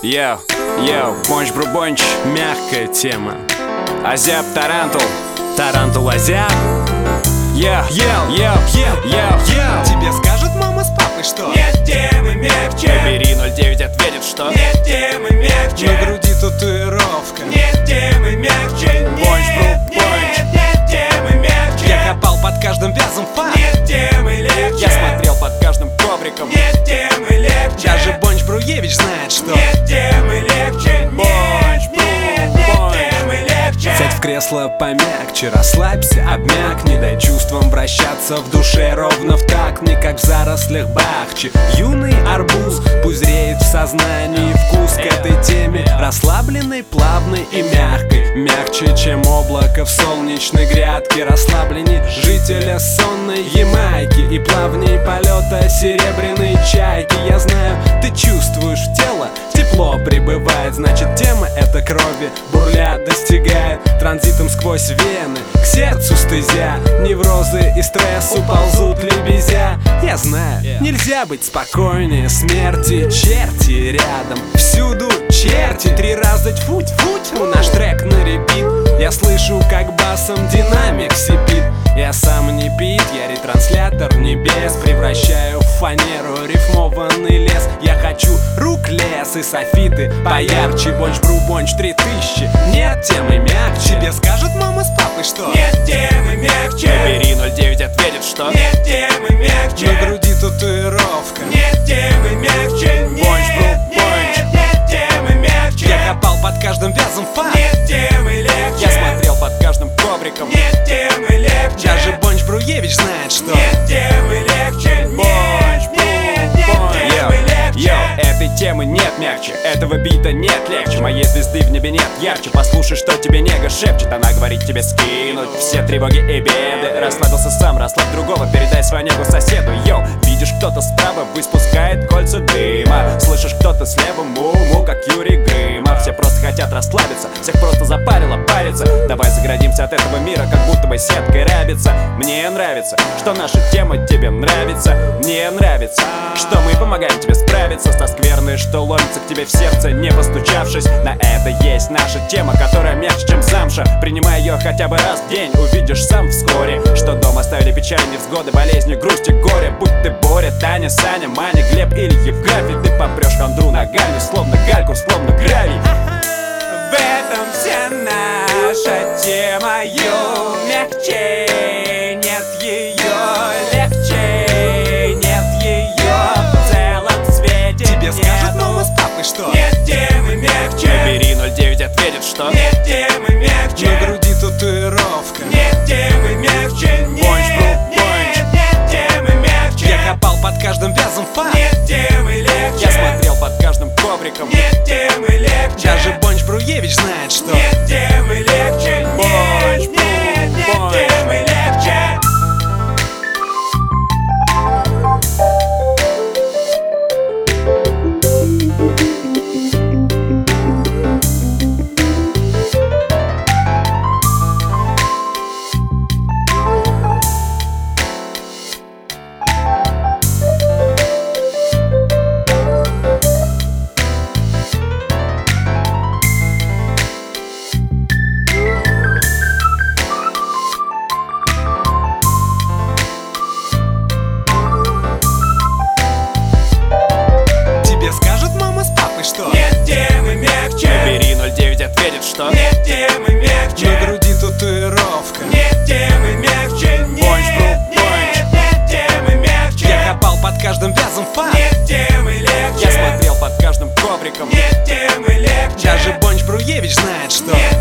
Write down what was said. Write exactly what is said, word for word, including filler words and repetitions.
Йоу, йоу, бонч-бру-бонч, мягкая тема. Азиап Тарантул, Тарантул Азиап. Йоу, йоу, йоу, йоу, йоу, йоу. Тебе скажут мама с папой, что нет темы мягче. Набери ноль девять ответит, что нет темы мягче. на груди татуировка. Нет темы мягче. Нет, нет, нет темы мягче. Я копал под каждым вязом фан. Нет темы легче. Я смотрел под каждым ковриком. Нет темы легче. Даже Бонч Бруевич знает, что нет темы легче. Нет, нет, нет темы легче. сядь в кресло помягче, расслабься, обмякни. Дай чувствам вращаться в душе ровно в такт. Не как в зарослях бахчи. Юный арбуз пусть зреет в сознании вкус к этой теме. Расслабленной, плавной и мягкой. Мягче, чем облако в солнечной грядке. Расслабленней жителя сонной Ямайки. И плавней полета серебряной чайки. Я знаю, ты чувствуешь тело, тепло прибывает. Значит, тема эта крови бурля достигает транзитом сквозь вены, к сердцу стезя. Неврозы и стрессу ползут лебезя. Я знаю, нельзя быть спокойнее смерти. Черти рядом, всюду черти. Три раза тьфу тьфу тьфу, наш трек на репит. Я слышу, как басом динамик сипит. Я сам не пит, я ретранслятор небес. Превращаю в фанеру рифмованный лес. Я хочу рук, лес и софиты поярче. Бонч-бру-бонч три тысячи, нет темы мягче. Тебе скажут мама с папой, что нет темы мягче. Набери ноль девять ответит, что нет темы мягче. на груди татуировка. Нет темы мягче. Нет, нет, нет темы мягче. Я копал под каждым вязом фан. Нет темы легче. я смотрел под каждым ковриком. Нет темы легче. Даже Бонч Бруевич знает, что нет темы легче. Нет, нет, нет темы легче. Йоу, этой темы нет мягче, этого бита нет легче. Моей звезды в небе нет ярче. Послушай, что тебе нега шепчет. Она говорит тебе скинуть все тревоги и беды. Расслабился сам, расслабь другого, передай свою негу соседу. Йоу, видишь, кто-то справа выспускает кольца дыма. Слышишь, кто-то слева му-му, как Юрий Гыма. Все просто хотят расслабиться, всех просто запарило париться. Давай заградимся от этого мира, как будто бы сеткой рябится. Мне нравится, что наша тема тебе нравится. Мне нравится, что мы помогаем тебе справиться с тоскверной, что ломится к тебе в сердце, не постучавшись. На это есть наша тема, которая мягче, чем замша. Принимай ее хотя бы раз в день, увидишь сам вскоре, что дома оставили печаль, невзгоды, болезни, грусть и горе. Будь ты Боря, Таня, Саня, Маня, Глеб или Евграфий, ты попрешь хандру ногами, словно гальку, словно гравий. В этом вся наша тема. Ю мягче, нет ее легче. Нет ее в целом свете. тебе нет. скажут мама с папой, что Нет темы мягче. Набери ноль девять ответит, что Нет темы мягче. на груди татуировка. Нет темы мягче. Нет, нет, нет темы мягче. Я копал под каждым вязом фан. Нет темы легче. я смотрел под каждым ковриком. Нет темы легче. Даже Бонч Бруевич знает, что нет темы легче. Нет, нет, нет темы легче. тебе скажут мама с папой, что Нет темы мягче. Набери ноль девять ответит, что Нет темы мягче. на груди татуировка. Нет темы мягче. Нет, нет, нет темы мягче. Я копал под каждым вязом фан. Нет темы легче. я смотрел под каждым ковриком. Нет темы легче. Даже Бонч Бруевич знает, что Нет